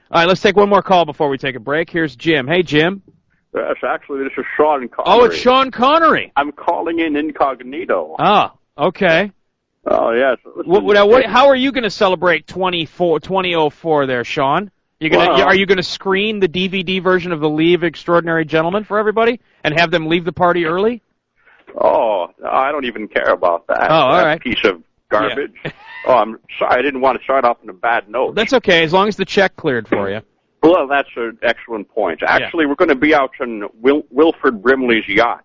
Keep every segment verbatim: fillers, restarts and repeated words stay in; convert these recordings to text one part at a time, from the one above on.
All right, let's take one more call before we take a break. Here's Jim. Hey, Jim. Yes, actually, this is Sean Connery. Oh, it's Sean Connery. I'm calling in incognito. Oh, okay. Oh, yes. What, what, what, how are you going to celebrate twenty-four, twenty oh four there, Sean? You gonna, well, are you going to screen the D V D version of The Leave Extraordinary Gentlemen for everybody and have them leave the party early? Oh, I don't even care about that. Oh, all that right. piece of garbage. Yeah. Oh, I'm sorry. I didn't want to start off on a bad note. That's okay, as long as the check cleared for you. Well, that's an excellent point. Actually, yeah. we're going to be out on Wil- Wilford Brimley's yacht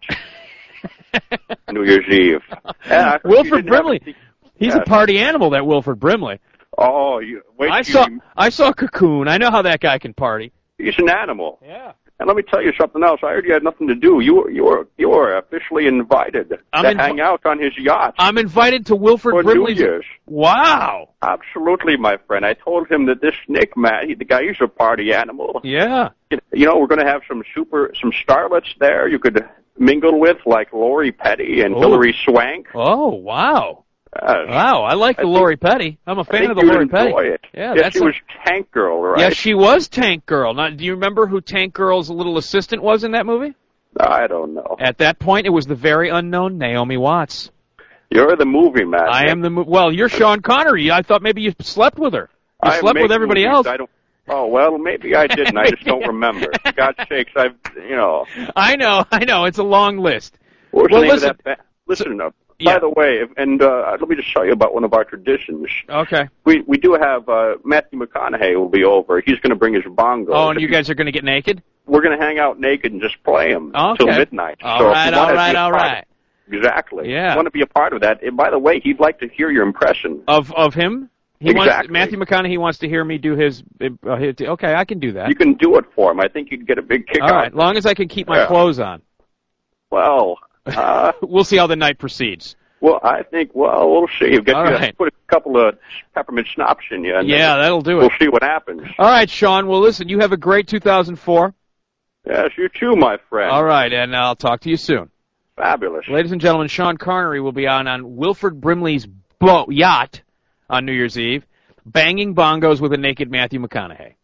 New Year's Eve. Yeah, Wilford Brimley. To... He's yes. a party animal, that Wilford Brimley. Oh, you, wait. I you, saw I saw Cocoon. I know how that guy can party. He's an animal. Yeah. And let me tell you something else. I heard you had nothing to do. You were you were you were officially invited I'm to inv- hang out on his yacht. I'm invited to Wilford for Brimley's. New Year's. Wow. Absolutely, my friend. I told him that this Nick man, he, the guy, he's a party animal. Yeah. You know, we're going to have some super some starlets there. You could mingle with, like Lori Petty and Ooh. Hilary Swank. Oh, wow. Uh, wow, I like the I think, Lori Petty. I'm a fan I think of the you'd Lori enjoy Petty. It. Yeah, yes, that's she a, was Tank Girl, right? Yes, she was Tank Girl. Now, do you remember who Tank Girl's little assistant was in that movie? I don't know. At that point, it was the very unknown Naomi Watts. You're the movie man. I Nick. am the mo- well. You're Sean Connery. I thought maybe you slept with her. You I slept make with everybody movies. else. I don't. Oh well, maybe I didn't. I just don't remember. For God's sakes, I've you know. I know, I know. It's a long list. What was well, the name listen, of that ba- listen up. Yeah. By the way, and uh, let me just tell you about one of our traditions. Okay. We we do have uh, Matthew McConaughey will be over. He's going to bring his bongos. Oh, and you guys are going to get naked? We're going to hang out naked and just play them okay. till midnight. All so right, all right, all right. Of, exactly. Yeah. You want to be a part of that. And by the way, he'd like to hear your impression of of him. He exactly. wants Matthew McConaughey wants to hear me do his, uh, his. Okay, I can do that. You can do it for him. I think you'd get a big kick all out. All right, as long as I can keep my yeah. clothes on. Well, uh, we'll see how the night proceeds. Well, I think, well, we'll see. You'll get All you right. put a couple of peppermint schnapps in you. And yeah, that'll do we'll it. We'll see what happens. All right, Sean. Well, listen, you have a great two thousand four. Yes, you too, my friend. All right, and I'll talk to you soon. Fabulous. Ladies and gentlemen, Sean Connery will be on, on Wilford Brimley's boat, yacht on New Year's Eve, banging bongos with a naked Matthew McConaughey.